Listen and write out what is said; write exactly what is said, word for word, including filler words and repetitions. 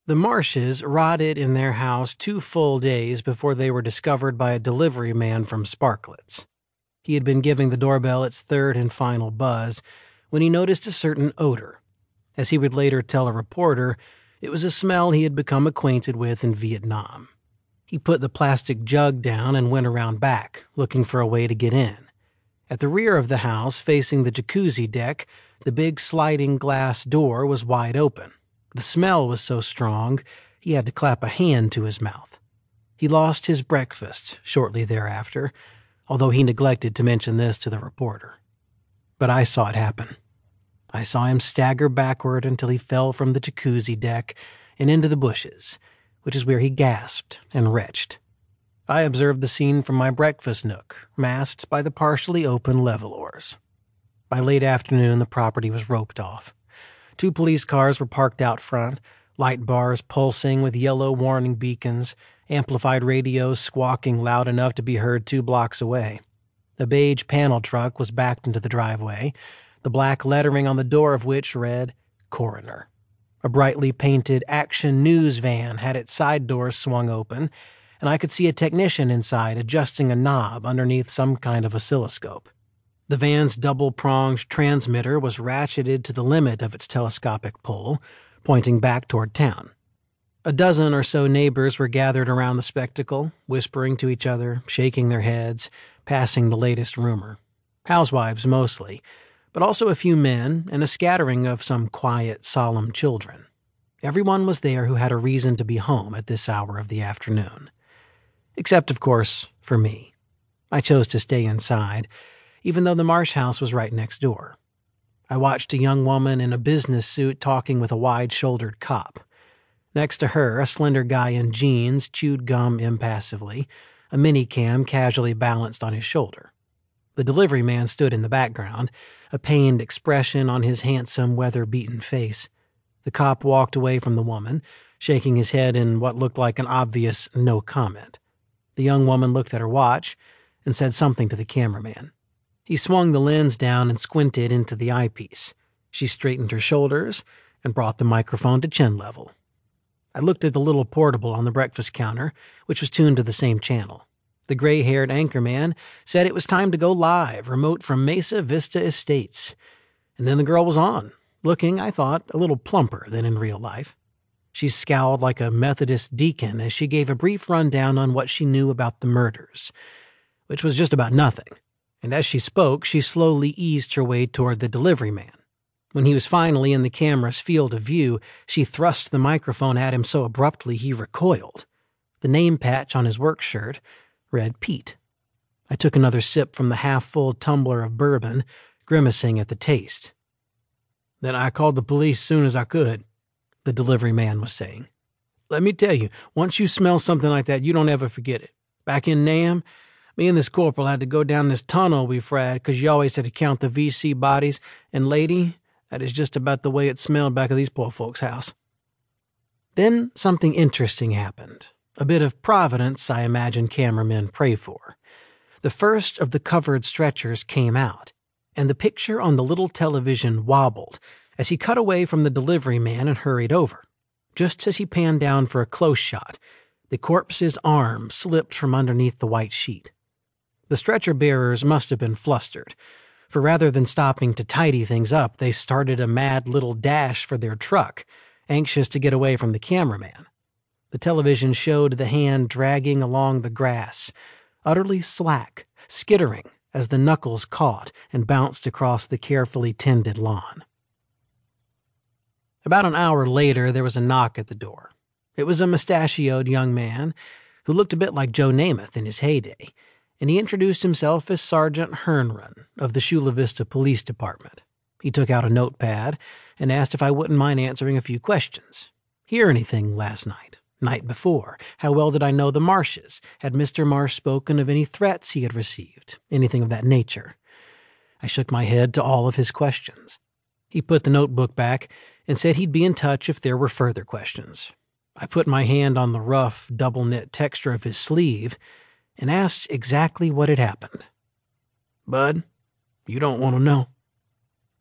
The Marshes rotted in their house two full days before they were discovered by a delivery man from Sparklets. He had been giving the doorbell its third and final buzz when he noticed a certain odor. As he would later tell a reporter, it was a smell he had become acquainted with in Vietnam. He put the plastic jug down and went around back, looking for a way to get in. At the rear of the house, facing the jacuzzi deck, the big sliding glass door was wide open. The smell was so strong, he had to clap a hand to his mouth. He lost his breakfast shortly thereafter, although he neglected to mention this to the reporter. But I saw it happen. I saw him stagger backward until he fell from the jacuzzi deck and into the bushes, which is where he gasped and retched. I observed the scene from my breakfast nook, masked by the partially open levelors. By late afternoon, the property was roped off. Two police cars were parked out front, light bars pulsing with yellow warning beacons, amplified radios squawking loud enough to be heard two blocks away. A beige panel truck was backed into the driveway, the black lettering on the door of which read, Coroner. A brightly painted Action News van had its side doors swung open, and I could see a technician inside adjusting a knob underneath some kind of oscilloscope. The van's double-pronged transmitter was ratcheted to the limit of its telescopic pull, pointing back toward town. A dozen or so neighbors were gathered around the spectacle, whispering to each other, shaking their heads, passing the latest rumor. Housewives mostly, but also a few men and a scattering of some quiet, solemn children. Everyone was there who had a reason to be home at this hour of the afternoon. Except, of course, for me. I chose to stay inside, even though the Marsh house was right next door. I watched a young woman in a business suit talking with a wide-shouldered cop. Next to her, a slender guy in jeans chewed gum impassively, a minicam casually balanced on his shoulder. The delivery man stood in the background, a pained expression on his handsome, weather-beaten face. The cop walked away from the woman, shaking his head in what looked like an obvious no comment. The young woman looked at her watch and said something to the cameraman. He swung the lens down and squinted into the eyepiece. She straightened her shoulders and brought the microphone to chin level. I looked at the little portable on the breakfast counter, which was tuned to the same channel. The gray-haired anchorman said it was time to go live, remote from Mesa Vista Estates. And then the girl was on, looking, I thought, a little plumper than in real life. She scowled like a Methodist deacon as she gave a brief rundown on what she knew about the murders, which was just about nothing. And as she spoke, she slowly eased her way toward the delivery man. When he was finally in the camera's field of view, she thrust the microphone at him so abruptly he recoiled. The name patch on his work shirt read Pete. I took another sip from the half-full tumbler of bourbon, grimacing at the taste. Then I called the police soon as I could, the delivery man was saying. Let me tell you, once you smell something like that, you don't ever forget it. Back in Nam, me and this corporal had to go down this tunnel we frad because you always had to count the V C bodies, and lady, that is just about the way it smelled back of these poor folks' house. Then something interesting happened. A bit of providence I imagine cameramen pray for. The first of the covered stretchers came out, and the picture on the little television wobbled as he cut away from the delivery man and hurried over. Just as he panned down for a close shot, the corpse's arm slipped from underneath the white sheet. The stretcher bearers must have been flustered, for rather than stopping to tidy things up, they started a mad little dash for their truck, anxious to get away from the cameraman. The television showed the hand dragging along the grass, utterly slack, skittering as the knuckles caught and bounced across the carefully tended lawn. About an hour later, there was a knock at the door. It was a mustachioed young man who looked a bit like Joe Namath in his heyday, and he introduced himself as Sergeant Hernrun of the Chula Vista Police Department. He took out a notepad and asked if I wouldn't mind answering a few questions. Hear anything last night? Night before? How well did I know the Marshes? Had Mister Marsh spoken of any threats he had received? Anything of that nature? I shook my head to all of his questions. He put the notebook back and said he'd be in touch if there were further questions. I put my hand on the rough, double-knit texture of his sleeve and asked exactly what had happened. Bud, you don't want to know.